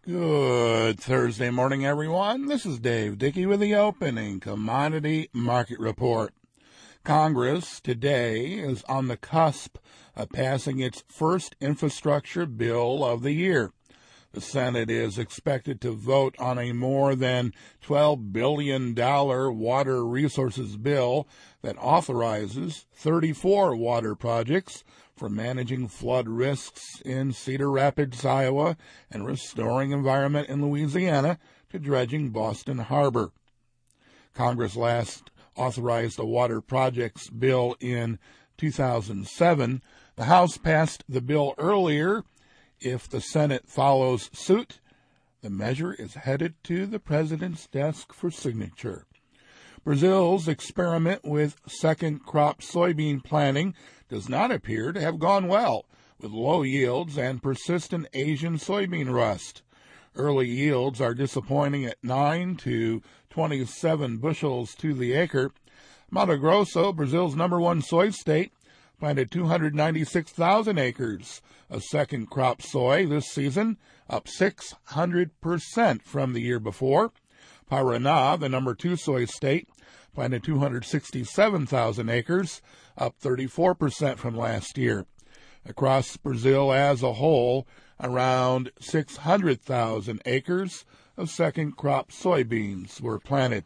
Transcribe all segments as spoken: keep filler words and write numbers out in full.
Good Thursday morning, everyone. This is Dave Dickey with the opening commodity market report. Congress today is on the cusp of passing its first infrastructure bill of the year. The Senate is expected to vote on a more than twelve billion dollars water resources bill that authorizes thirty-four water projects for managing flood risks in Cedar Rapids, Iowa, and restoring environment in Louisiana to dredging Boston Harbor. Congress last authorized a water projects bill in two thousand seven. The House passed the bill earlier. If the Senate follows suit, the measure is headed to the president's desk for signature. Brazil's experiment with second crop soybean planting does not appear to have gone well, with low yields and persistent Asian soybean rust. Early yields are disappointing at nine to twenty-seven bushels to the acre. Mato Grosso, Brazil's number one soy state, planted two hundred ninety-six thousand acres of second crop soy this season, up six hundred percent from the year before. Paraná, the number two soy state, planted two hundred sixty-seven thousand acres, up thirty-four percent from last year. Across Brazil as a whole, around six hundred thousand acres of second crop soybeans were planted.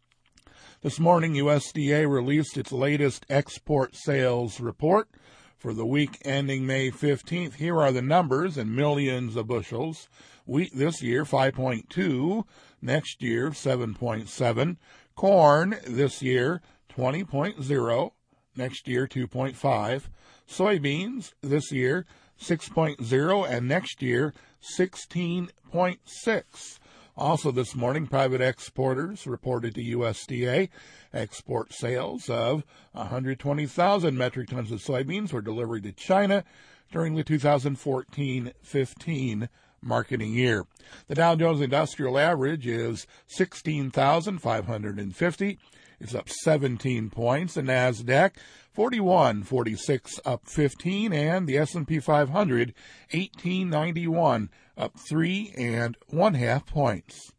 This morning, U S D A released its latest export sales report for the week ending May fifteenth. Here are the numbers in millions of bushels. Wheat this year, five point two. Next year, seven point seven. Corn this year, twenty point zero. Next year, two point five. Soybeans this year, six point zero. And next year, sixteen point six. Also this morning, private exporters reported to U S D A export sales of one hundred twenty thousand metric tons of soybeans were delivered to China during the two thousand fourteen fifteen marketing year. The Dow Jones Industrial Average is sixteen thousand five hundred fifty. It's up seventeen points. The NASDAQ, forty-one forty-six, up fifteen. And the S and P five hundred, eighteen ninety-one, up three and one half points.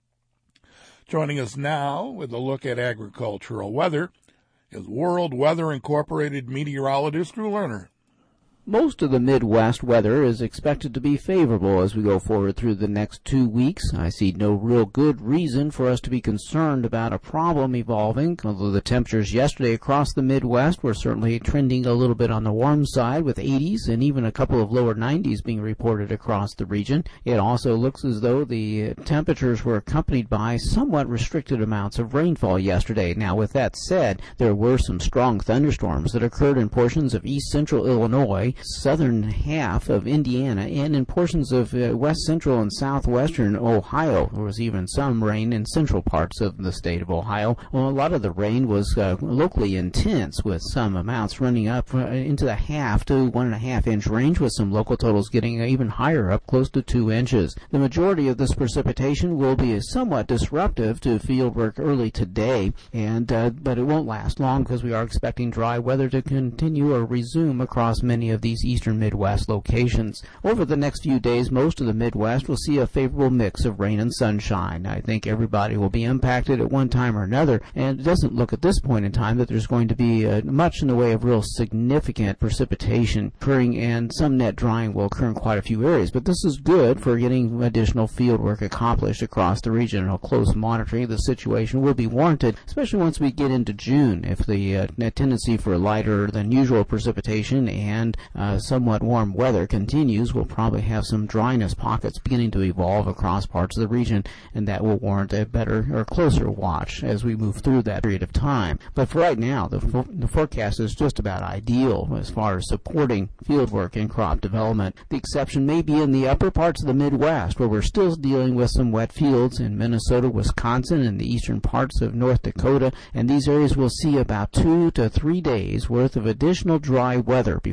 Joining us now with a look at agricultural weather is World Weather Incorporated meteorologist Drew Lerner. Most of the Midwest weather is expected to be favorable as we go forward through the next two weeks. I see no real good reason for us to be concerned about a problem evolving, although the temperatures yesterday across the Midwest were certainly trending a little bit on the warm side with eighties and even a couple of lower nineties being reported across the region. It also looks as though the temperatures were accompanied by somewhat restricted amounts of rainfall yesterday. Now, with that said, there were some strong thunderstorms that occurred in portions of east central Illinois, southern half of Indiana, and in portions of uh, west central and southwestern Ohio. There was even some rain in central parts of the state of Ohio. Well, a lot of the rain was uh, locally intense, with some amounts running up uh, into the half to one and a half inch range, with some local totals getting uh, even higher, up close to two inches. The majority of this precipitation will be somewhat disruptive to field work early today, and uh, but it won't last long because we are expecting dry weather to continue or resume across many of these eastern Midwest locations. Over the next few days, most of the Midwest will see a favorable mix of rain and sunshine. I think everybody will be impacted at one time or another, and it doesn't look at this point in time that there's going to be uh, much in the way of real significant precipitation occurring, and some net drying will occur in quite a few areas. But this is good for getting additional field work accomplished across the region, and a close monitoring of the situation will be warranted, especially once we get into June. If the uh, tendency for lighter than usual precipitation and Uh, somewhat warm weather continues, we'll probably have some dryness pockets beginning to evolve across parts of the region, and that will warrant a better or closer watch as we move through that period of time. But for right now, the, for, the forecast is just about ideal as far as supporting fieldwork and crop development. The exception may be in the upper parts of the Midwest, where we're still dealing with some wet fields in Minnesota, Wisconsin, and the eastern parts of North Dakota, and these areas will see about two to three days worth of additional dry weather before there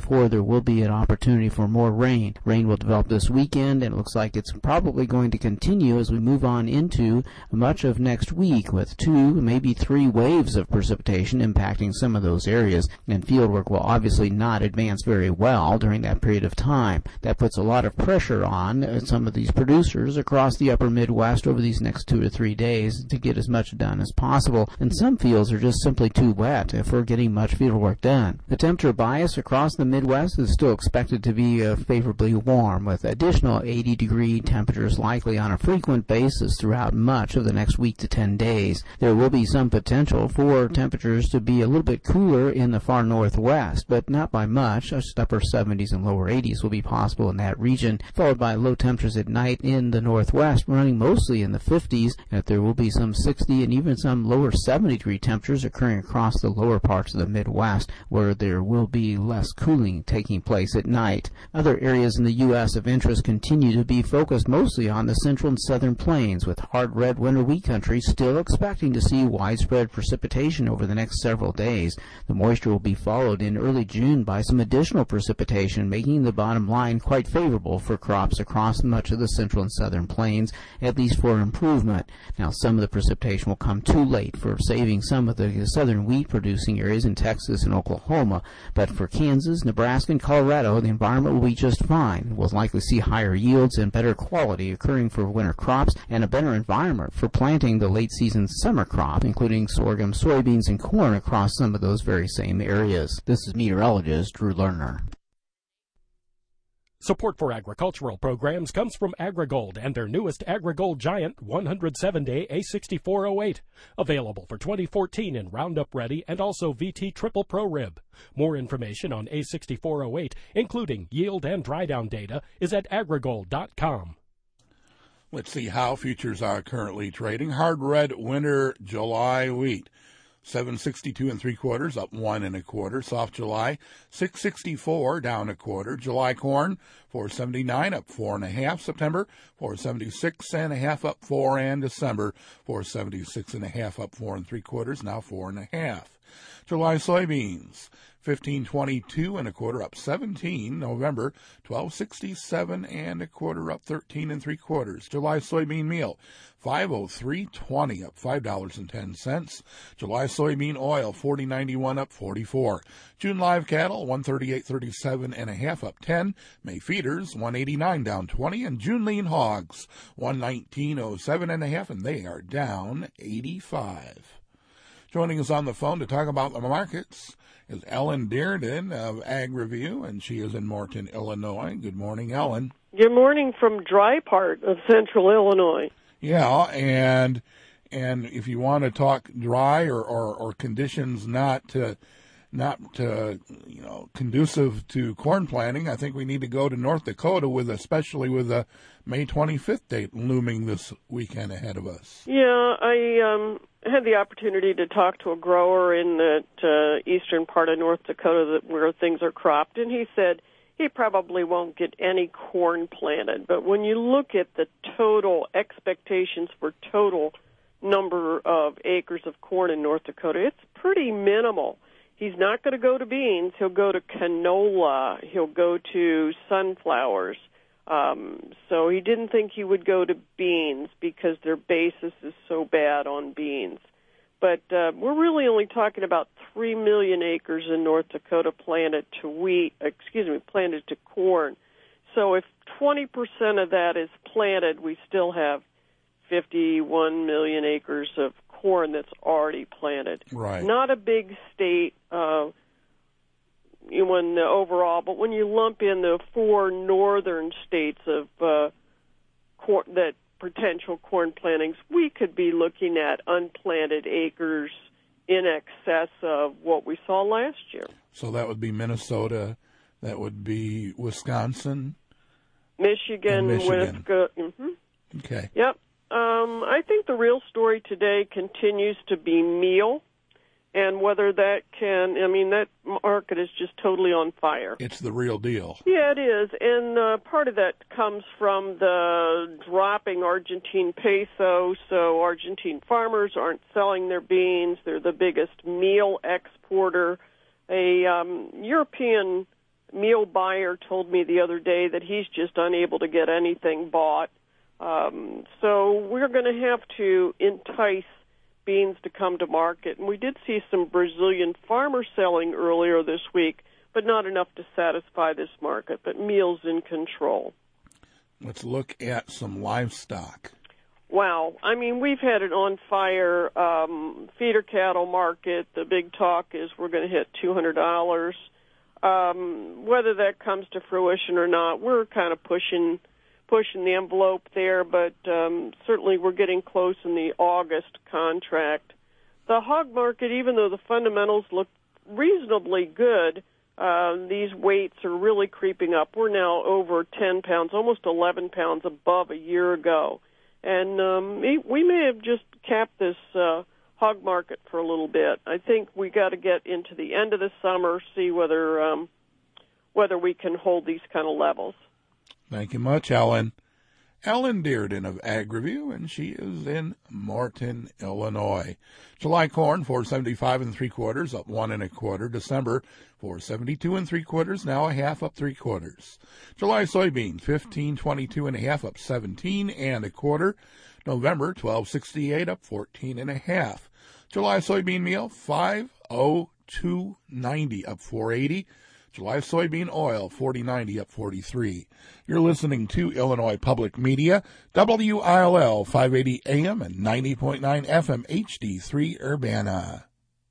will be an opportunity for more rain. Rain will develop this weekend, and it looks like it's probably going to continue as we move on into much of next week, with two, maybe three waves of precipitation impacting some of those areas. And fieldwork will obviously not advance very well during that period of time. That puts a lot of pressure on some of these producers across the upper Midwest over these next two to three days to get as much done as possible. And some fields are just simply too wet if we're getting much fieldwork done. The temperature bias across the Midwest is still expected to be uh, favorably warm, with additional eighty degree temperatures likely on a frequent basis throughout much of the next week to ten days. There will be some potential for temperatures to be a little bit cooler in the far northwest, but not by much. Just upper seventies and lower eighties will be possible in that region, followed by low temperatures at night in the northwest, running mostly in the fifties, and there will be some sixty and even some lower seventy degree temperatures occurring across the lower parts of the Midwest, where there will be less cooling taking place at night. Other areas in the U S of interest continue to be focused mostly on the central and southern plains, with hard red winter wheat country still expecting to see widespread precipitation over the next several days. The moisture will be followed in early June by some additional precipitation, making the bottom line quite favorable for crops across much of the central and southern plains, at least for improvement. Now, some of the precipitation will come too late for saving some of the southern wheat producing areas in Texas and Oklahoma, but for Kansas, Nebraska, and Colorado, the environment will be just fine. We'll likely see higher yields and better quality occurring for winter crops, and a better environment for planting the late season summer crop, including sorghum, soybeans, and corn across some of those very same areas. This is meteorologist Drew Lerner. Support for agricultural programs comes from AgriGold and their newest AgriGold Giant one hundred seven day A sixty-four oh eight, available for twenty fourteen in Roundup Ready and also V T Triple Pro Rib. More information on A sixty-four oh eight, including yield and dry down data, is at agrigold dot com. Let's see how futures are currently trading. Hard red winter July wheat, seven sixty-two and three quarters, up one and a quarter. Soft July, six sixty-four, down a quarter. July corn, four seventy-nine, up four and a half. September, four seventy-six and a half, up four. And December, four seventy-six and a half, up four and three quarters, now four and a half. July soybeans, fifteen twenty-two and a quarter, up seventeen. November, twelve sixty-seven and a quarter, up thirteen and three quarters. July soybean meal, five oh three twenty, up five dollars and ten cents. July soybean oil, forty ninety-one, up forty-four. June live cattle, one thirty-eight thirty-seven and a half, up ten. May feeders, one eighty-nine, down twenty. And June lean hogs, one nineteen oh seven and a half, and they are down eighty-five. Joining us on the phone to talk about the markets is Ellen Dearden of Ag Review, and she is in Morton, Illinois. Good morning, Ellen. Good morning from dry part of central Illinois. Yeah, and and if you want to talk dry or, or, or conditions not to, not to, you know, conducive to corn planting, I think we need to go to North Dakota, with especially with the May twenty-fifth date looming this weekend ahead of us. Yeah, I um, had the opportunity to talk to a grower in the uh, eastern part of North Dakota that, where things are cropped, and he said he probably won't get any corn planted. But when you look at the total expectations for total number of acres of corn in North Dakota, it's pretty minimal. He's not going to go to beans. He'll go to canola. He'll go to sunflowers. Um, so he didn't think he would go to beans because their basis is so bad on beans. But uh, we're really only talking about three million acres in North Dakota planted to wheat, excuse me, planted to corn. So if twenty percent of that is planted, we still have fifty-one million acres of corn that's already planted. Right. Not a big state uh, when uh, overall, but when you lump in the four northern states of uh, corn, that potential corn plantings, we could be looking at unplanted acres in excess of what we saw last year. So that would be Minnesota, that would be Wisconsin, Michigan, Michigan. Wisconsin. Mm-hmm. Okay. Yep. Um, I think the real story today continues to be meal, and whether that can, I mean, that market is just totally on fire. It's the real deal. Yeah, it is, and uh, part of that comes from the dropping Argentine peso, so Argentine farmers aren't selling their beans. They're the biggest meal exporter. A um, European meal buyer told me the other day that he's just unable to get anything bought. Um, so we're going to have to entice beans to come to market. And we did see some Brazilian farmers selling earlier this week, but not enough to satisfy this market. But meal's in control. Let's look at some livestock. Wow. I mean, we've had an on-fire um, feeder cattle market. The big talk is we're going to hit two hundred dollars. Um, whether that comes to fruition or not, we're kind of pushing pushing the envelope there, but um, certainly we're getting close in the August contract. The hog market, even though the fundamentals look reasonably good, uh, these weights are really creeping up. We're now over ten pounds, almost eleven pounds above a year ago. And um, we may have just capped this uh, hog market for a little bit. I think we got to get into the end of the summer, see whether um, whether we can hold these kind of levels. Thank you much, Ellen. Ellen Dearden of AgriView, and she is in Morton, Illinois. July corn, four seventy-five and three quarters, up one and a quarter. December, four seventy-two and three quarters, now a half, up three quarters. July soybean, fifteen twenty-two and a half, up seventeen and a quarter. November, twelve sixty-eight, up fourteen and a half. July soybean meal, five oh two ninety, up four eighty. July soybean oil, forty ninety, up forty-three. You're listening to Illinois Public Media, W I L L five eighty A M and ninety point nine F M H D three Urbana.